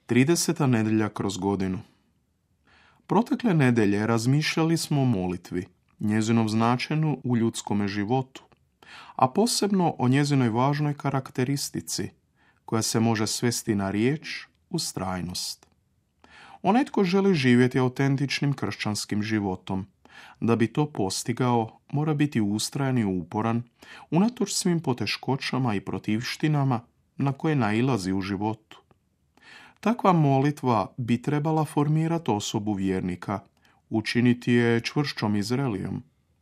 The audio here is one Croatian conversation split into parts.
30. nedjelja kroz godinu. Protekle nedjelje razmišljali smo o molitvi, njezinom značenju u ljudskome životu, a posebno o njezinoj važnoj karakteristici, koja se može svesti na riječ ustrajnost. Onaj tko želi živjeti autentičnim kršćanskim životom, da bi to postigao, mora biti ustrajan i uporan, unatoč svim poteškoćama i protivštinama na koje nailazi u životu. Takva molitva bi trebala formirati osobu vjernika, učiniti je čvršćom i zrelijom.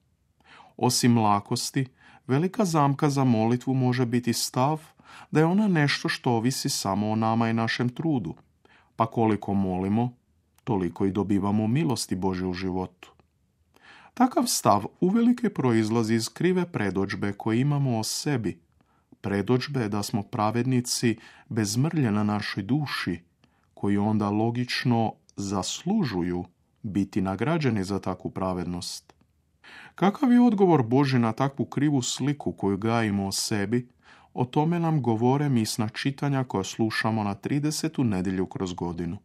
Osim lakosti, velika zamka za molitvu može biti stav da je ona nešto što ovisi samo o nama i našem trudu, pa koliko molimo, toliko i dobivamo milosti Božje u životu. Takav stav uvelike proizlazi iz krive predodžbe koje imamo o sebi, predodžbe da smo pravednici bez mrlje na našoj duši, koji onda logično zaslužuju biti nagrađeni za takvu pravednost. Kakav je odgovor Božji na takvu krivu sliku koju gajimo o sebi, o tome nam govore misna čitanja koja slušamo na 30. nedjelju kroz godinu.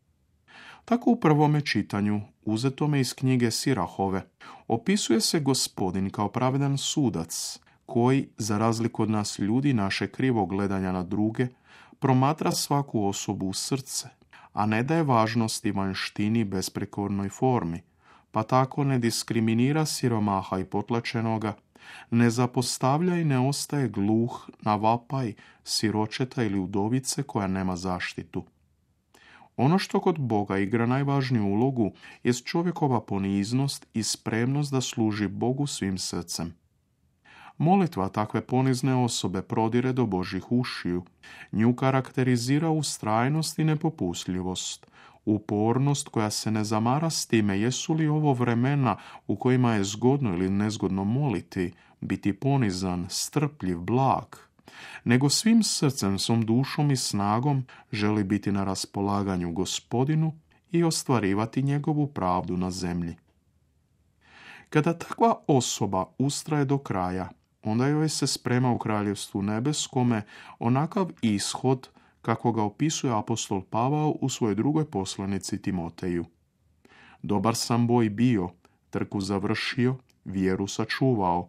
Tako u prvome čitanju, uzetome iz knjige Sirahove, opisuje se Gospodin kao pravedan sudac, koji, za razliku od nas ljudi, naše krivo gledanja na druge, promatra svaku osobu u srce, a ne daje važnosti vanjštini besprekornoj formi, pa tako ne diskriminira siromaha i potlačenoga, ne zapostavlja i ne ostaje gluh na vapaj siročeta ili udovice koja nema zaštitu. Ono što kod Boga igra najvažniju ulogu jest čovjekova poniznost i spremnost da služi Bogu svim srcem. Molitva takve ponizne osobe prodire do Božjih ušiju. Nju karakterizira ustrajnost i nepopustljivost, upornost koja se ne zamara s time jesu li ovo vremena u kojima je zgodno ili nezgodno moliti, biti ponizan, strpljiv, blag, nego svim srcem, svom dušom i snagom želi biti na raspolaganju Gospodinu i ostvarivati njegovu pravdu na zemlji. Kada takva osoba ustraje do kraja, onda joj se sprema u kraljevstvu nebeskome onakav ishod kako ga opisuje apostol Pavao u svojoj drugoj poslanici Timoteju. Dobar sam boj bio, trku završio, vjeru sačuvao.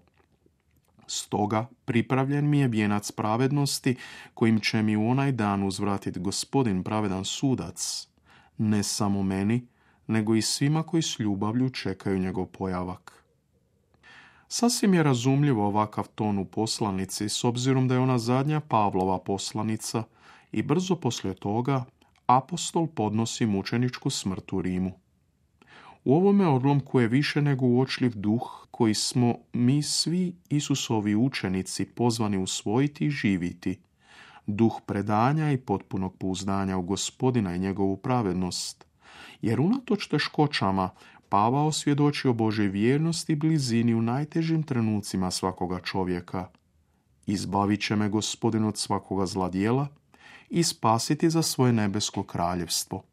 Stoga pripravljen mi je vijenac pravednosti kojim će mi u onaj dan uzvratiti Gospodin pravedan sudac, ne samo meni, nego i svima koji s ljubavlju čekaju njegov pojavak. Sasvim je razumljivo ovakav ton u poslanici, s obzirom da je ona zadnja Pavlova poslanica i brzo poslije toga apostol podnosi mučeničku smrt u Rimu. U ovome odlomku je više nego uočljiv duh koji smo mi svi Isusovi učenici pozvani usvojiti i živiti. Duh predanja i potpunog pouzdanja u Gospodina i njegovu pravednost. Jer unatoč teškoćama Pavao svjedoči o Božoj vjernosti i blizini u najtežim trenucima svakoga čovjeka. Izbavit će me Gospodin od svakoga zla djela i spasiti za svoje nebesko kraljevstvo.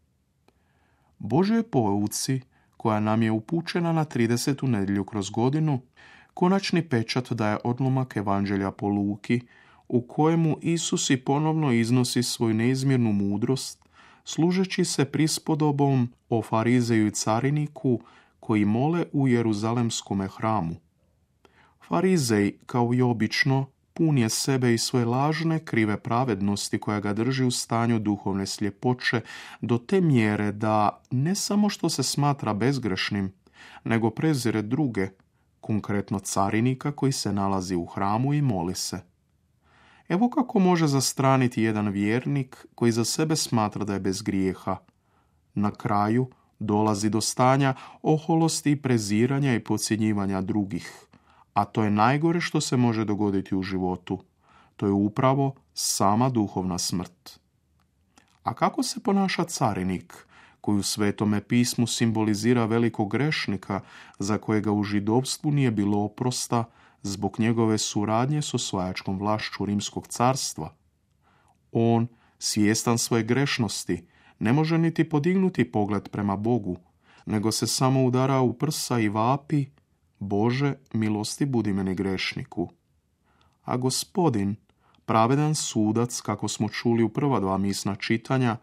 Božoj pouci, koja nam je upućena na 30. nedjelju kroz godinu, konačni pečat daje odlomak Evanđelja po Luki, u kojemu Isus i ponovno iznosi svoju neizmjernu mudrost, služeći se prispodobom o farizeju i cariniku koji mole u Jeruzalemskome hramu. Farizej, kao i obično, pun je sebe i svoje lažne, krive pravednosti koja ga drži u stanju duhovne sljepoće do te mjere da ne samo što se smatra bezgrešnim, nego prezire druge, konkretno carinika koji se nalazi u hramu i moli se. Evo kako može zastraniti jedan vjernik koji za sebe smatra da je bez grijeha. Na kraju dolazi do stanja oholosti i preziranja i podcjenjivanja drugih. A to je najgore što se može dogoditi u životu. To je upravo sama duhovna smrt. A kako se ponaša carinik, koji u Svetome pismu simbolizira velikog grešnika za kojega u židovstvu nije bilo oprosta zbog njegove suradnje s osvajačkom vlašću Rimskog carstva? On, svjestan svoje grešnosti, ne može niti podignuti pogled prema Bogu, nego se samo udara u prsa i vapi: Bože, milosti budi meni grešniku. A Gospodin, pravedan sudac, kako smo čuli u prva dva misna čitanja,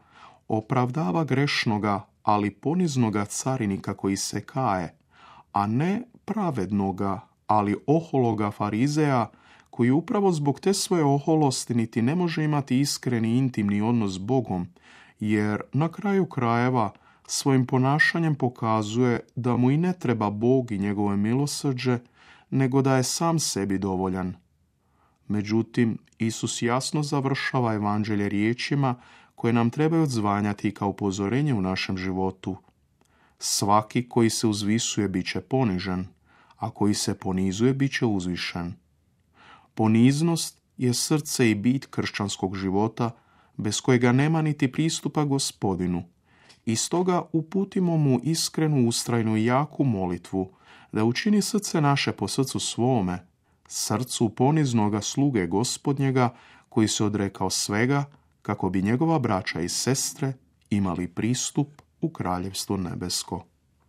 opravdava grešnoga, ali poniznoga carinika koji se kaje, a ne pravednoga, ali ohologa farizeja, koji upravo zbog te svoje oholosti niti ne može imati iskreni intimni odnos s Bogom, jer na kraju krajeva svojim ponašanjem pokazuje da mu i ne treba Bog i njegovo milosrđe, nego da je sam sebi dovoljan. Međutim, Isus jasno završava evanđelje riječima koje nam trebaju odzvanjati kao upozorenje u našem životu. Svaki koji se uzvisuje bit će ponižen, a koji se ponizuje bit će uzvišen. Poniznost je srce i bit kršćanskog života, bez kojega nema niti pristupa Gospodinu. I stoga uputimo mu iskrenu, ustrajnu i jaku molitvu da učini srce naše po srcu svome, srcu poniznoga sluge Gospodnjega koji se odrekao svega kako bi njegova braća i sestre imali pristup u Kraljevstvo nebesko.